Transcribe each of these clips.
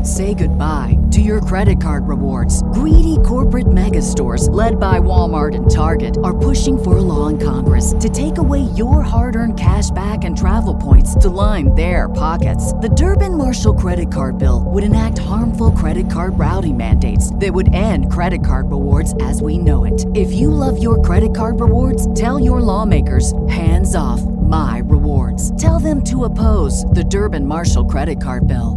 Say goodbye to your credit card rewards. Greedy corporate mega stores, led by Walmart and Target, are pushing for a law in Congress to take away your hard-earned cash back and travel points to line their pockets. The Durbin-Marshall credit card bill would enact harmful credit card routing mandates that would end credit card rewards as we know it. If you love your credit card rewards, tell your lawmakers, hands off my rewards. Tell them to oppose the Durbin-Marshall credit card bill.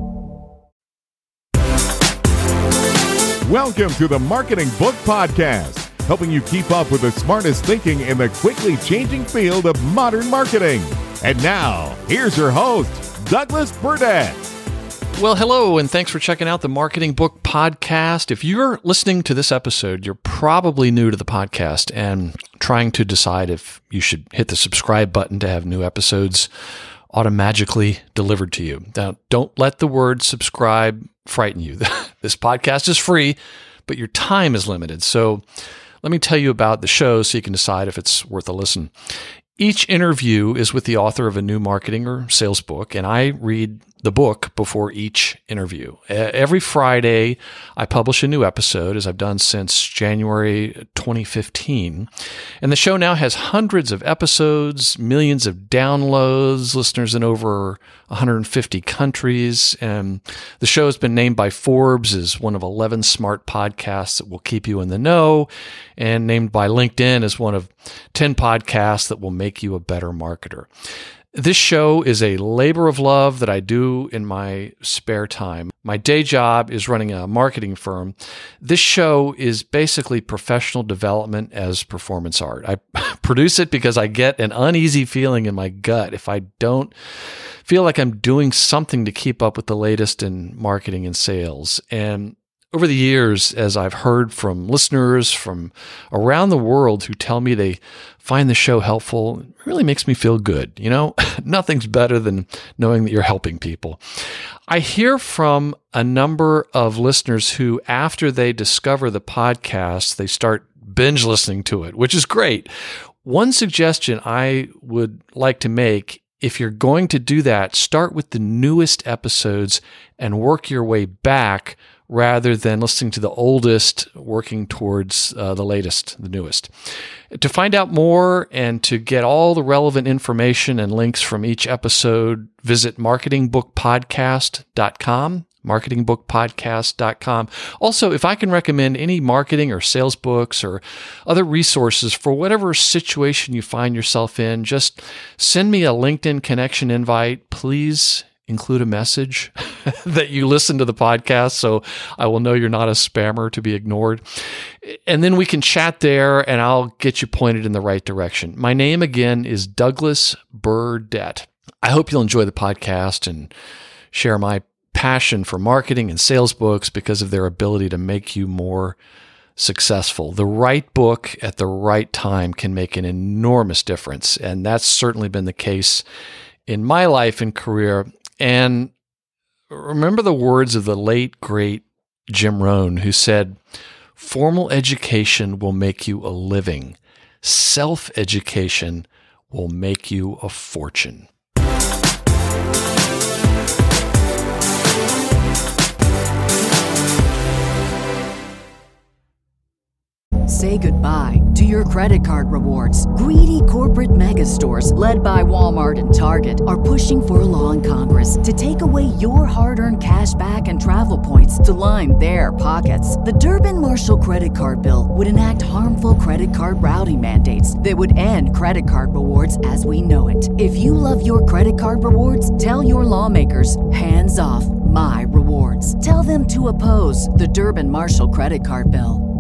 Welcome to the Marketing Book Podcast, helping you keep up with the smartest thinking in the quickly changing field of modern marketing. And now, here's your host, Douglas Burdett. Well, hello, and thanks for checking out the Marketing Book Podcast. If you're listening to this episode, you're probably new to the podcast and trying to decide if you should hit the subscribe button to have new episodes automatically delivered to you. Now, don't let the word subscribe frighten you. This podcast is free, but your time is limited. So let me tell you about the show so you can decide if it's worth a listen. Each interview is with the author of a new marketing or sales book, and I read the book before each interview. Every Friday, I publish a new episode, as I've done since January 2015. And the show now has hundreds of episodes, millions of downloads, listeners in over 150 countries. And the show has been named by Forbes as one of 11 smart podcasts that will keep you in the know, and named by LinkedIn as one of 10 podcasts that will make you a better marketer. This show is a labor of love that I do in my spare time. My day job is running a marketing firm. This show is basically professional development as performance art. I produce it because I get an uneasy feeling in my gut if I don't feel like I'm doing something to keep up with the latest in marketing and sales. And over the years, as I've heard from listeners from around the world who tell me they find the show helpful, it really makes me feel good. You know, nothing's better than knowing that you're helping people. I hear from a number of listeners who, after they discover the podcast, they start binge listening to it, which is great. One suggestion I would like to make: if you're going to do that, start with the newest episodes and work your way back rather than listening to the oldest, working towards the latest, the newest. To find out more and to get all the relevant information and links from each episode, visit marketingbookpodcast.com. marketingbookpodcast.com. Also, if I can recommend any marketing or sales books or other resources for whatever situation you find yourself in, just send me a LinkedIn connection invite. Please include a message that you listen to the podcast so I will know you're not a spammer to be ignored. And then we can chat there and I'll get you pointed in the right direction. My name again is Douglas Burdett. I hope you'll enjoy the podcast and share my passion for marketing and sales books because of their ability to make you more successful. The right book at the right time can make an enormous difference. And that's certainly been the case in my life and career. And remember the words of the late, great Jim Rohn, who said, "Formal education will make you a living. Self-education will make you a fortune." Say goodbye to your credit card rewards. Greedy corporate mega stores, led by Walmart and Target, are pushing for a law in Congress to take away your hard-earned cash back and travel points to line their pockets. The Durbin-Marshall credit card bill would enact harmful credit card routing mandates that would end credit card rewards as we know it. If you love your credit card rewards, tell your lawmakers, hands off my rewards. Tell them to oppose the Durbin-Marshall credit card bill.